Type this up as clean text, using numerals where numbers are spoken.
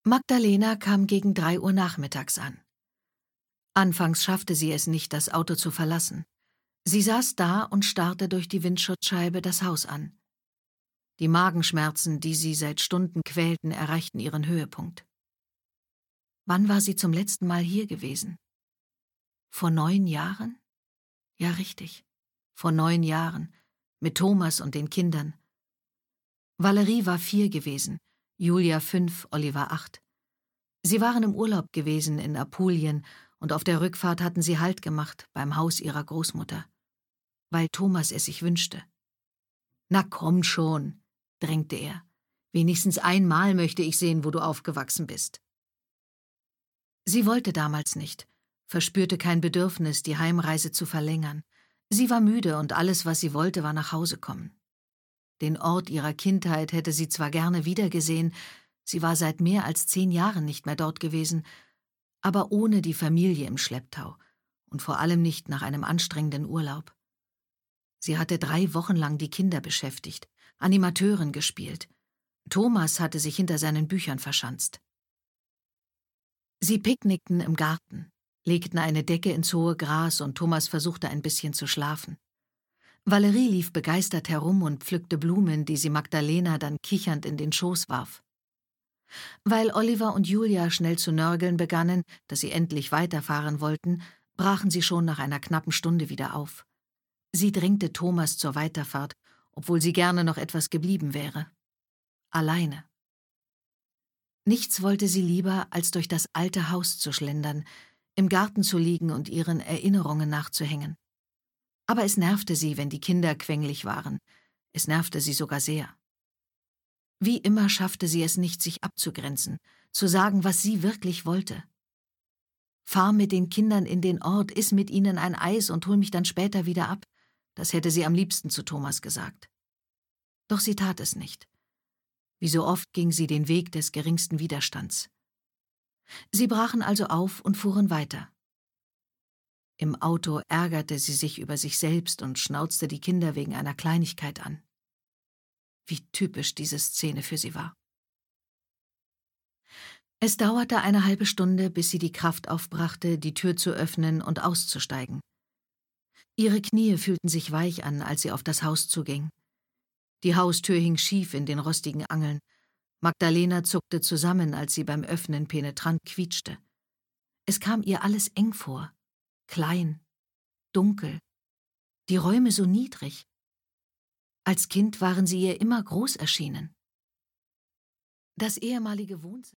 Magdalena kam gegen 3 Uhr nachmittags an. Anfangs schaffte sie es nicht, das Auto zu verlassen. Sie saß da und starrte durch die Windschutzscheibe das Haus an. Die Magenschmerzen, die sie seit Stunden quälten, erreichten ihren Höhepunkt. Wann war sie zum letzten Mal hier gewesen? Vor 9 Jahren? Ja, richtig. Vor 9 Jahren. Mit Thomas und den Kindern. Valerie war 4 gewesen, Julia 5, Oliver 8. Sie waren im Urlaub gewesen in Apulien und auf der Rückfahrt hatten sie Halt gemacht beim Haus ihrer Großmutter. Weil Thomas es sich wünschte. »Na komm schon«, drängte er. »Wenigstens einmal möchte ich sehen, wo du aufgewachsen bist.« Sie wollte damals nicht, verspürte kein Bedürfnis, die Heimreise zu verlängern. Sie war müde und alles, was sie wollte, war nach Hause kommen. Den Ort ihrer Kindheit hätte sie zwar gerne wiedergesehen, sie war seit mehr als 10 Jahren nicht mehr dort gewesen, aber ohne die Familie im Schlepptau und vor allem nicht nach einem anstrengenden Urlaub. Sie hatte 3 Wochen lang die Kinder beschäftigt, Animateurin gespielt. Thomas hatte sich hinter seinen Büchern verschanzt. Sie picknickten im Garten, legten eine Decke ins hohe Gras und Thomas versuchte ein bisschen zu schlafen. Valerie lief begeistert herum und pflückte Blumen, die sie Magdalena dann kichernd in den Schoß warf. Weil Oliver und Julia schnell zu nörgeln begannen, dass sie endlich weiterfahren wollten, brachen sie schon nach einer knappen Stunde wieder auf. Sie drängte Thomas zur Weiterfahrt, obwohl sie gerne noch etwas geblieben wäre. Alleine. Nichts wollte sie lieber, als durch das alte Haus zu schlendern, im Garten zu liegen und ihren Erinnerungen nachzuhängen. Aber es nervte sie, wenn die Kinder quengelig waren. Es nervte sie sogar sehr. Wie immer schaffte sie es nicht, sich abzugrenzen, zu sagen, was sie wirklich wollte. »Fahr mit den Kindern in den Ort, iss mit ihnen ein Eis und hol mich dann später wieder ab«, das hätte sie am liebsten zu Thomas gesagt. Doch sie tat es nicht. Wie so oft ging sie den Weg des geringsten Widerstands. Sie brachen also auf und fuhren weiter. Im Auto ärgerte sie sich über sich selbst und schnauzte die Kinder wegen einer Kleinigkeit an. Wie typisch diese Szene für sie war. Es dauerte eine halbe Stunde, bis sie die Kraft aufbrachte, die Tür zu öffnen und auszusteigen. Ihre Knie fühlten sich weich an, als sie auf das Haus zuging. Die Haustür hing schief in den rostigen Angeln. Magdalena zuckte zusammen, als sie beim Öffnen penetrant quietschte. Es kam ihr alles eng vor. Klein, dunkel, die Räume so niedrig. Als Kind waren sie ihr immer groß erschienen. Das ehemalige Wohnzimmer